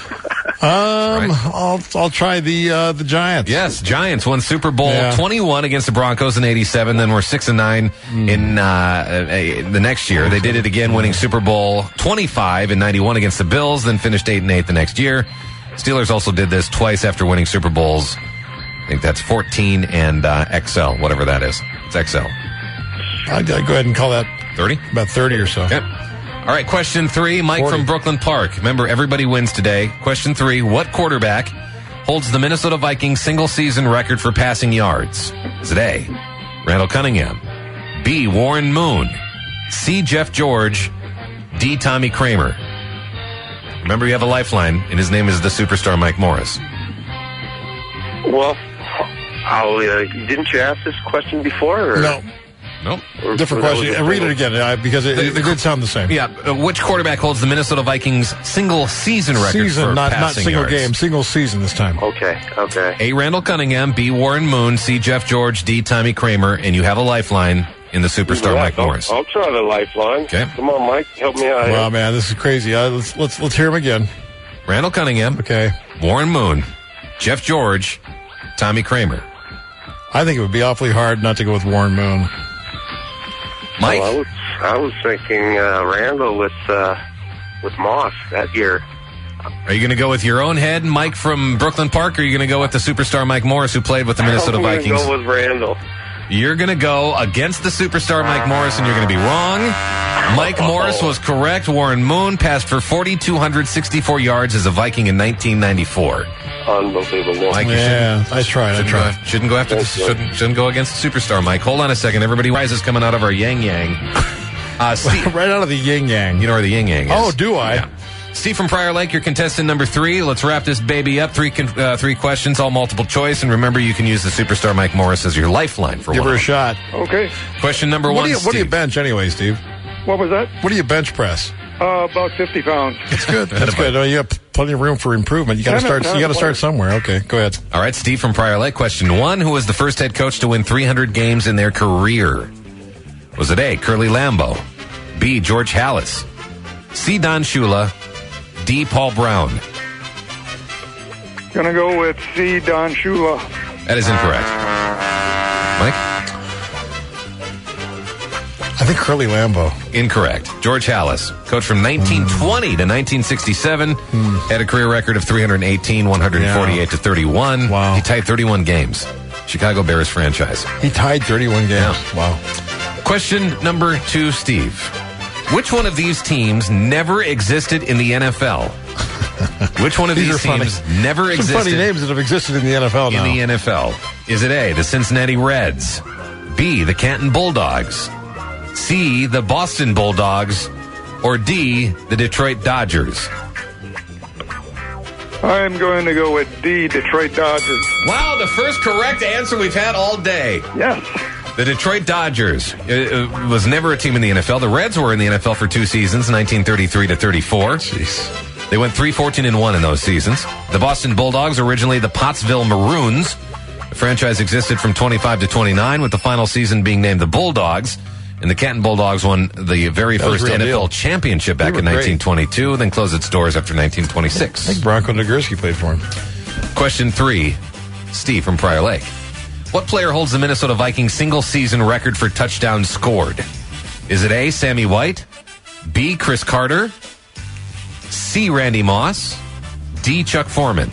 Um, I'll I'll try the uh, the Giants. Yes, Giants won Super Bowl Yeah. twenty-one against the Broncos in eighty-seven. Then were six and nine in uh, uh, the next year. They did it again, winning Super Bowl twenty-five in ninety-one against the Bills. Then finished eight and eight the next year. Steelers also did this twice after winning Super Bowls. I think that's fourteen and uh, X L, whatever that is. It's X L. I'd, I'd go ahead and call that thirty. About thirty or so. Yep. All right, question three. Mike forty. from Brooklyn Park. Remember, everybody wins today. Question three. What quarterback holds the Minnesota Vikings single-season record for passing yards? Is it A, Randall Cunningham, B, Warren Moon, C, Jeff George, D, Tommy Kramer? Remember, you have a lifeline, and his name is the Superstar Mike Morris. Well, I'll, uh, didn't you ask this question before? Or? No. Nope. Or- Different or that question. was a Uh, Read it single- again, uh, because it, it, it did sound the same. Yeah. uh, Which quarterback holds the Minnesota Vikings single-season record Season, for not, not passing single yards? game, single season this time. Okay, okay. A, Randall Cunningham, B, Warren Moon, C, Jeff George, D, Tommy Kramer, and you have a lifeline in the Superstar Yeah, Mike I'll, Morris. I'll try the lifeline. Okay. Come on, Mike. Help me out. Wow, man, this is crazy. Uh, let's let's let's hear him again. Randall Cunningham, Okay. Warren Moon, Jeff George, Tommy Kramer. I think it would be awfully hard not to go with Warren Moon. Mike? Oh, I was I was thinking uh, Randall with uh, with Moss that year. Are you going to go with your own head, Mike from Brooklyn Park, or are you going to go with the Superstar Mike Morris who played with the Minnesota I'm gonna Vikings? Go with Randall. You're going to go against the Superstar Mike Morris, and you're going to be wrong. Mike Morris was correct. Warren Moon passed for four thousand two hundred sixty-four yards as a Viking in nineteen ninety-four. Unbelievable. Mike, you Yeah, shouldn't- I tried. I Shouldn't tried. go, shouldn't go after the, Thanks, Mike. shouldn't, shouldn't go against the Superstar Mike. Hold on a second. Everybody, rise is coming out of our yang yang. Uh, Steve, Right out of the yin yang. you know where the yin yang is. Oh, do I? Yeah. Steve from Prior Lake, your contestant number three. Let's wrap this baby up. Three con- uh, three questions, all multiple choice. And remember, you can use the Superstar Mike Morris as your lifeline for Give one. her a of them. shot. Okay. Question number What one, do you what do you Steve. bench anyway, Steve? What was that? What do you bench press? Uh, about fifty pounds. That's good. That's good. Oh, you have plenty of room for improvement. You got to start. You got to start somewhere. Okay, go ahead. All right, Steve from Prior Lake. Question one: who was the first head coach to win three hundred games in their career? Was it A, Curly Lambeau, B, George Halas, C, Don Shula, D, Paul Brown? Gonna go with C, Don Shula. That is incorrect. Mike? I think Curly Lambeau. Incorrect. George Halas, coach from nineteen twenty to nineteen sixty-seven, mm. had a career record of three hundred eighteen, one hundred forty-eight yeah. to thirty-one. Wow. He tied thirty-one games. Chicago Bears franchise. He tied thirty-one games. Yeah. Wow. Question number two, Steve. Which one of these teams never existed in the N F L? Which one of these, these teams funny. never Some existed? funny names that have existed in the N F L now. In the N F L. Is it A, the Cincinnati Reds, B, the Canton Bulldogs, C, the Boston Bulldogs, or D, the Detroit Dodgers? I'm going to go with D, Detroit Dodgers. Wow, the first correct answer we've had all day. Yes. The Detroit Dodgers it, it was never a team in the N F L. The Reds were in the N F L for two seasons, nineteen thirty-three to thirty-four. Jeez. They went three fourteen and one in those seasons. The Boston Bulldogs, originally the Pottsville Maroons. The franchise existed from twenty-five to twenty-nine, with the final season being named the Bulldogs. And the Canton Bulldogs won the very that first N F L deal. championship back in nineteen twenty-two, great. Then closed its doors after nineteen twenty-six. I think Bronco Nagurski played for him. Question three, Steve from Prior Lake. What player holds the Minnesota Vikings single-season record for touchdowns scored? Is it A, Sammy White, B, Chris Carter, C, Randy Moss, D, Chuck Foreman?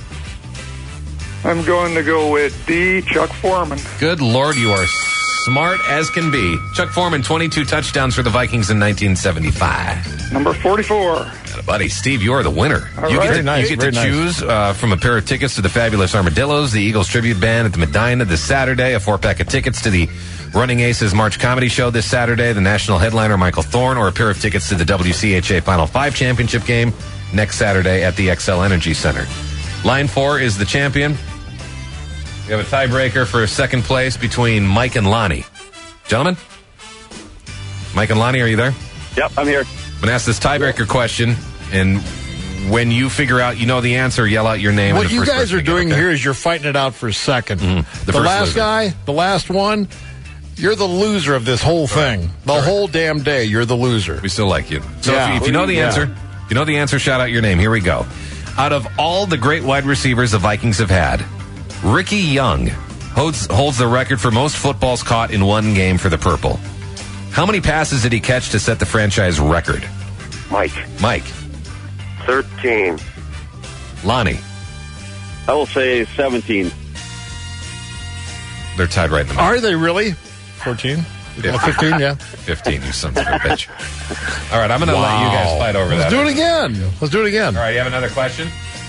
I'm going to go with D, Chuck Foreman. Good Lord, you are smart as can be. Chuck Foreman, twenty-two touchdowns for the Vikings in nineteen seventy-five. Number forty-four. Buddy, Steve, you're the winner. All you right. get to, nice, you get to nice. choose uh, from a pair of tickets to the Fabulous Armadillos, the Eagles Tribute Band at the Medina this Saturday, a four-pack of tickets to the Running Aces March Comedy Show this Saturday, the national headliner Michael Thorne, or a pair of tickets to the W C H A Final Five Championship game next Saturday at the X L Energy Center. Line four is the champion. We have a tiebreaker for second place between Mike and Lonnie. Gentlemen? Mike and Lonnie, are you there? Yep, I'm here. I'm going to ask this tiebreaker question, and when you figure out you know the answer, yell out your name. What the you first guys are doing okay? here is you're fighting it out for second. Mm-hmm. The, The, first last loser. guy, the last one, you're the loser of this whole thing. The Right. whole damn day, you're the loser. We still like you. So Yeah. if, you, if you know the Yeah. answer, if you know the answer, shout out your name. Here we go. Out of all the great wide receivers the Vikings have had, Ricky Young holds, holds the record for most footballs caught in one game for the Purple. How many passes did he catch to set the franchise record? Mike. Mike. thirteen. Lonnie. I will say seventeen. They're tied right in the middle. Are they really? fourteen? Yeah. fifteen, yeah. fifteen, you sons of a bitch. All right, I'm going to let you guys fight over Let's that. do it again. Let's do it again. All right, you have another question?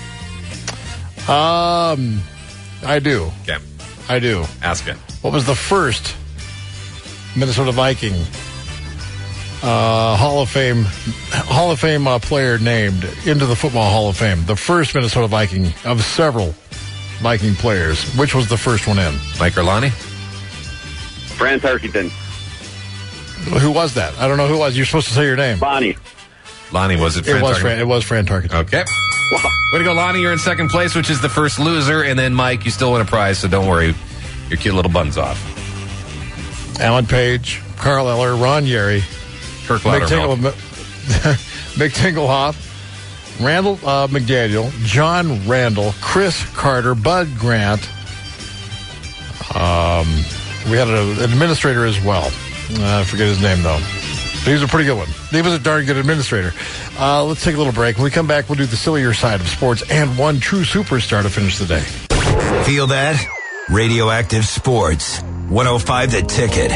Um, I do. Okay. I do. Ask it. What was the first Minnesota Viking uh, Hall of Fame Hall of Fame uh, player named into the Football Hall of Fame? The first Minnesota Viking of several Viking players. Which was the first one in? Mike or Lonnie? Fran Tarkenton. Who was that? I don't know who it was. You're supposed to say your name. Bonnie. Lonnie, was it It Fran was Tarkenton? Fran. It was Fran Tarkenton. Okay. Way to go, Lonnie. You're in second place, which is the first loser. And then, Mike, you still win a prize, so don't worry. Your cute little buns off. Alan Page, Carl Eller, Ron Yeri, Kirk Mick, Loudermilk. Tingle, Mick Tinglehoff, Randall uh, McDaniel, John Randall, Chris Carter, Bud Grant. Um, we had a, an administrator as well. Uh, I forget his name, though. He was a pretty good one. He was a darn good administrator. Uh, let's take a little break. When we come back, we'll do the sillier side of sports and one true superstar to finish the day. Feel that? Radioactive Sports. one oh five The Ticket.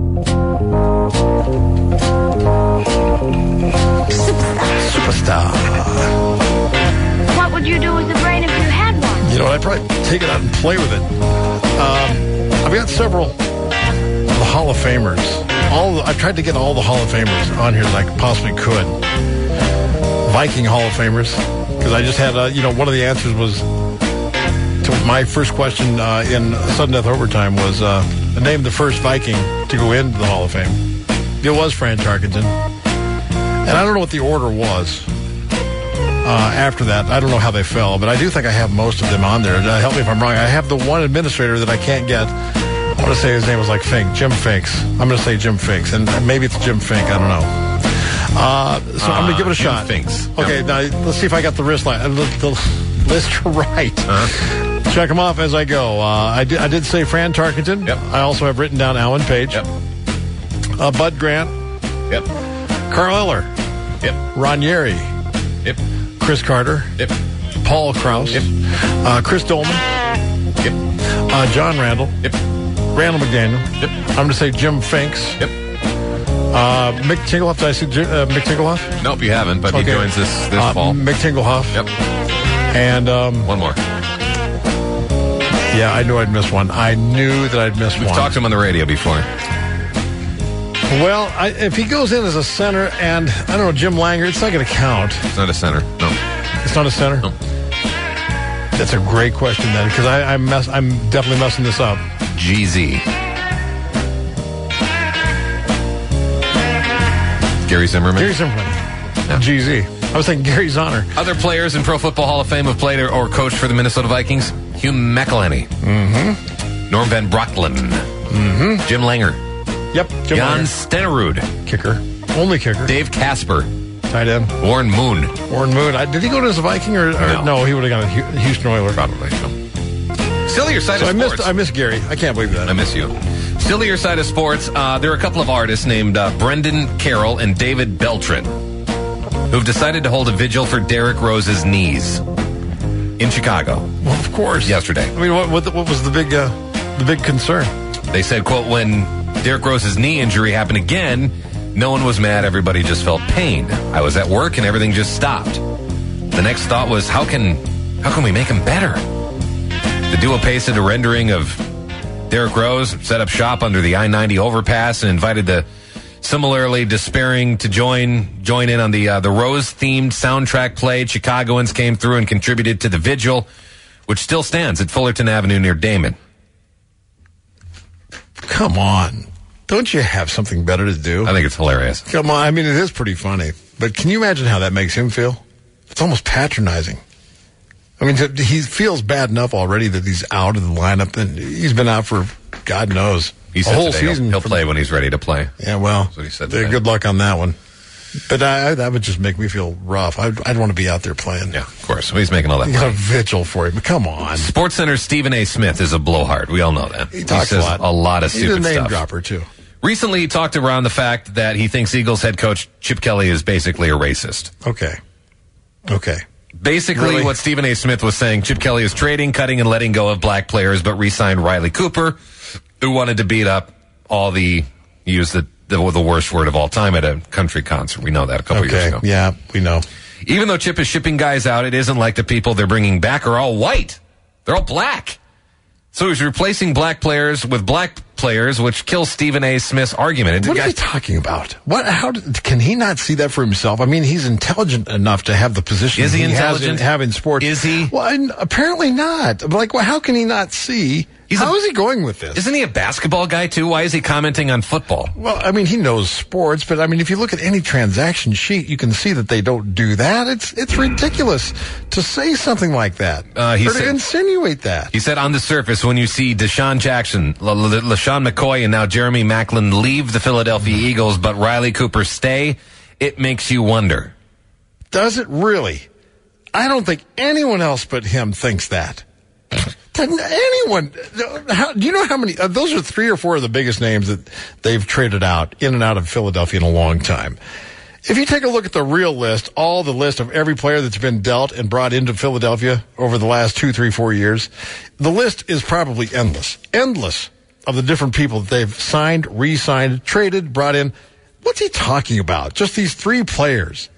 Superstar. What would you do with the brain if you had one? You know, I'd probably take it out and play with it. Um, I've got several of the Hall of Famers. All the, I've tried to get all the Hall of Famers on here that I possibly could. Viking Hall of Famers, because I just had, a, you know, one of the answers was to my first question uh, in sudden death overtime was uh, name the first Viking to go into the Hall of Fame. It was Fran Tarkenton. And I don't know what the order was uh, after that. I don't know how they fell, but I do think I have most of them on there. Uh, help me if I'm wrong. I have the one administrator that I can't get. I want to say his name was like Fink, Jim Finks. I'm going to say Jim Finks, and maybe it's Jim Fink. I don't know. Uh, so uh, I'm going to give it a Jim shot. Finks. Okay, yep. now let's see if I got the wrist line, uh, the, the list right. Uh-huh. Check them off as I go. Uh, I, did, I did say Fran Tarkenton. Yep. I also have written down Alan Page. Yep. Uh, Bud Grant. Yep. Carl Eller. Yep. Ron Yeri. Yep. Chris Carter. Yep. Paul Krause. Yep. Uh, Chris Dolman. Yep. Uh, John Randall. Yep. Randall McDaniel. Yep. I'm going to say Jim Finks. Yep. Uh, Mick Tingelhoff. Did I see uh, Mick Tingelhoff? Nope, you haven't, but okay. he joins this, this uh, fall. Mick Tingelhoff. Yep. And um, one more. Yeah, I knew I'd miss one. I knew that I'd miss We've one. We've talked to him on the radio before. Well, I, if he goes in as a center and, I don't know, Jim Langer, it's not going to count. It's not a center, no. It's not a center? No. That's a great question then, because I, I mess, I'm definitely messing this up. G Z. Gary Zimmerman? Gary Zimmerman. Yeah. G Z. I was thinking Gary Zahner. Other players in Pro Football Hall of Fame have played or, or coached for the Minnesota Vikings. Hugh McElhenney. Mm-hmm. Norm Van Brocklin. Mm-hmm. Jim Langer. Yep. Jim Jan Langer. Stenerud. Kicker. Only kicker. Dave Casper. Tight end. Warren Moon. Warren Moon. I, did he go to as a Viking or, or no. no? He would have gone to Houston Oilers. Probably. No. Still your side so of I sports. missed, I missed Gary. I can't believe that. I miss you. Still your side of sports. Uh, there are a couple of artists named uh, Brendan Carroll and David Beltran who've decided to hold a vigil for Derrick Rose's knees in Chicago. Well, of course. Yesterday. I mean, what, what, what was the big, uh, the big concern? They said, quote, when Derrick Rose's knee injury happened again, no one was mad. Everybody just felt pain. I was at work and everything just stopped. The next thought was, how can, how can we make him better? The duo pasted a rendering of Derrick Rose, set up shop under the I ninety overpass, and invited the similarly despairing to join join in on the uh, the Rose-themed soundtrack played. Chicagoans came through and contributed to the vigil, which still stands at Fullerton Avenue near Damon. Come on. Don't you have something better to do? I think it's hilarious. Come on. I mean, it is pretty funny. But can you imagine how that makes him feel? It's almost patronizing. I mean, he feels bad enough already that he's out of the lineup, and he's been out for God knows he a whole today season. He'll, he'll play when he's ready to play. Yeah, well, that's what he said. Good luck on that one. But I, I, that would just make me feel rough. I'd, I'd want to be out there playing. Yeah, of course. Well, he's making all that. You got a vigil for him. But come on. SportsCenter's Stephen A. Smith is a blowhard. We all know that. He talks he says a lot. A lot of he's stupid a name stuff. dropper too. Recently, he talked around the fact that he thinks Eagles head coach Chip Kelly is basically a racist. Okay. Okay. Basically, really? what Stephen A. Smith was saying, Chip Kelly is trading, cutting, and letting go of black players, but re-signed Riley Cooper, who wanted to beat up all the, he used the, the, the worst word of all time at a country concert. We know that a couple okay. years ago. Yeah, we know. Even though Chip is shipping guys out, it isn't like the people they're bringing back are all white. They're all black. So he's replacing black players with black players, which kills Stephen A. Smith's argument. What are you talking about? What? How did, can he not see that for himself? I mean, he's intelligent enough to have the position is he, he intelligent? has in, have in sports. Is he? Well, and apparently not. Like, well, how can he not see? He's how a, is he going with this? Isn't he a basketball guy too? Why is he commenting on football? Well, I mean, he knows sports, but I mean, if you look at any transaction sheet, you can see that they don't do that. It's it's ridiculous to say something like that uh, he or said, to insinuate that. He said on the surface, when you see Deshaun Jackson, La- La- LaShawn McCoy, and now Jeremy Maclin leave the Philadelphia Eagles, but Riley Cooper stay, it makes you wonder. Does it really? I don't think anyone else but him thinks that. Anyone? How, do you know how many? Uh, those are three or four of the biggest names that they've traded out in and out of Philadelphia in a long time. If you take a look at the real list, all the list of every player that's been dealt and brought into Philadelphia over the last two, three, four years, the list is probably endless. Endless of the different people that they've signed, re-signed, traded, brought in. What's he talking about? Just these three players.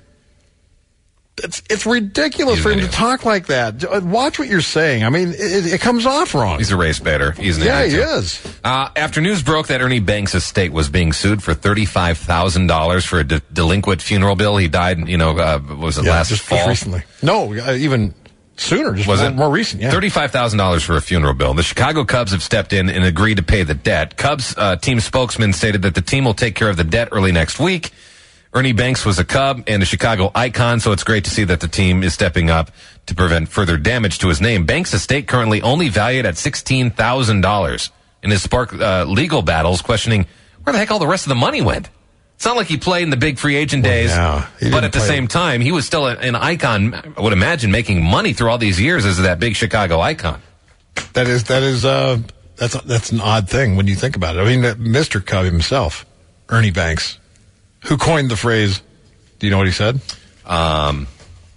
It's it's ridiculous He's for him idiot. to talk like that. Watch what you're saying. I mean, it, it comes off wrong. He's a race baiter. He's an yeah, idiot, he too. is. Uh, after news broke that Ernie Banks' estate was being sued for thirty-five thousand dollars for a de- delinquent funeral bill, he died. You know, uh, was it Yeah, last just fall? recently. No, uh, even Sooner, just Was more, it? more recent, yeah. thirty-five thousand dollars for a funeral bill. The Chicago Cubs have stepped in and agreed to pay the debt. Cubs uh, team spokesman stated that the team will take care of the debt early next week. Ernie Banks was a Cub and a Chicago icon, so it's great to see that the team is stepping up to prevent further damage to his name. Banks' estate currently only valued at sixteen thousand dollars. In his spark uh, legal battles, questioning where the heck all the rest of the money went. It's not like he played in the big free agent days, Well, yeah, but at the same time, he was still a, an icon, I would imagine, making money through all these years as that big Chicago icon. That is, that is, uh, that's, that's an odd thing when you think about it. I mean, Mister Cub himself, Ernie Banks, who coined the phrase, do you know what he said? Um,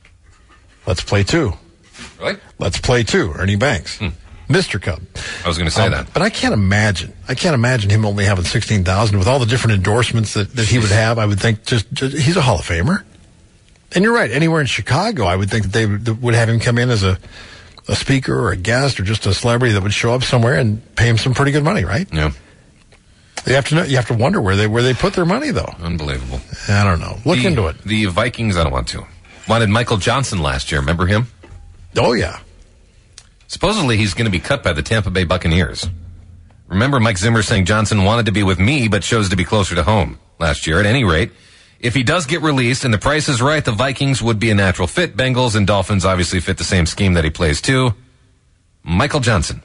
Let's play two. Really? Let's play two, Ernie Banks. Hmm. Mister Cub. I was going to say um, that. But I can't imagine. I can't imagine him only having sixteen thousand with all the different endorsements that, that he would have. I would think just, just, he's a Hall of Famer. And you're right. Anywhere in Chicago, I would think that they would, would have him come in as a, a speaker or a guest or just a celebrity that would show up somewhere and pay him some pretty good money, right? Yeah. You have to know, you have to wonder where they, where they put their money though. Unbelievable. I don't know. Look the, into it. The Vikings, I don't want to. Wanted Michael Johnson last year. Remember him? Oh yeah. Supposedly, he's going to be cut by the Tampa Bay Buccaneers. Remember Mike Zimmer saying Johnson wanted to be with me, but chose to be closer to home last year. At any rate, if he does get released and the price is right, the Vikings would be a natural fit. Bengals and Dolphins obviously fit the same scheme that he plays too. Michael Johnson.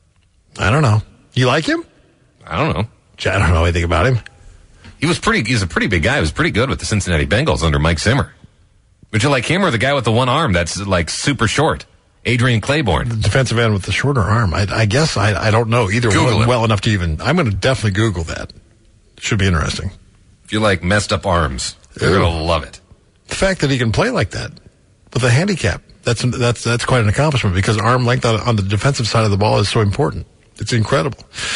I don't know. You like him? I don't know. I don't know anything about him. He was pretty, he's a pretty big guy. He was pretty good with the Cincinnati Bengals under Mike Zimmer. Would you like him or the guy with the one arm that's like super short? Adrian Claiborne. The defensive end with the shorter arm. I, I guess I, I don't know either Google one it. well enough to even. I'm going to definitely Google that. Should be interesting. If you like messed up arms, you're going to love it. The fact that he can play like that with a handicap, that's that's that's quite an accomplishment because arm length on, on the defensive side of the ball is so important. It's incredible.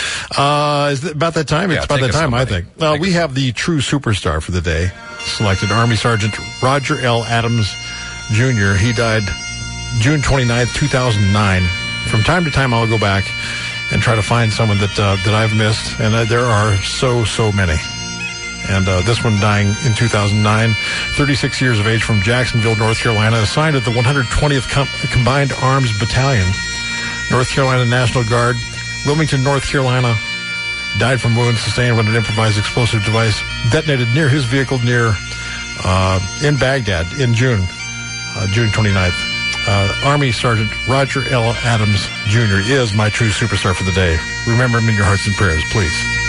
Uh, is it about that time? Yeah, it's about that time, somebody. I think. Uh, we have the true superstar for the day, selected Army Sergeant Roger L. Adams, Junior He died June twenty-ninth, two thousand nine. From time to time, I'll go back and try to find someone that uh, that I've missed, and uh, there are so, so many. And uh, this one dying in two thousand nine, thirty-six years of age, from Jacksonville, North Carolina, assigned at the one hundred twentieth Com- Combined Arms Battalion, North Carolina National Guard, Wilmington, North Carolina. Died from wounds sustained when an improvised explosive device detonated near his vehicle near uh, in Baghdad in June, uh, June twenty-ninth. Uh, Army Sergeant Roger L. Adams, Junior is my true superstar for the day. Remember him in your hearts and prayers, please.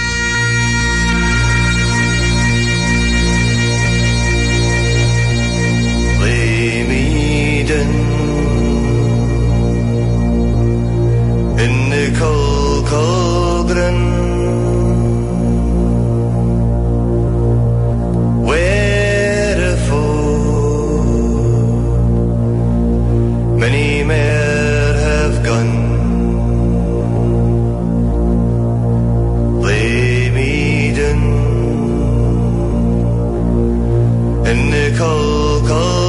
Lay me down in the cold, cold ground, many men have gone. Lay me down in the cold, cold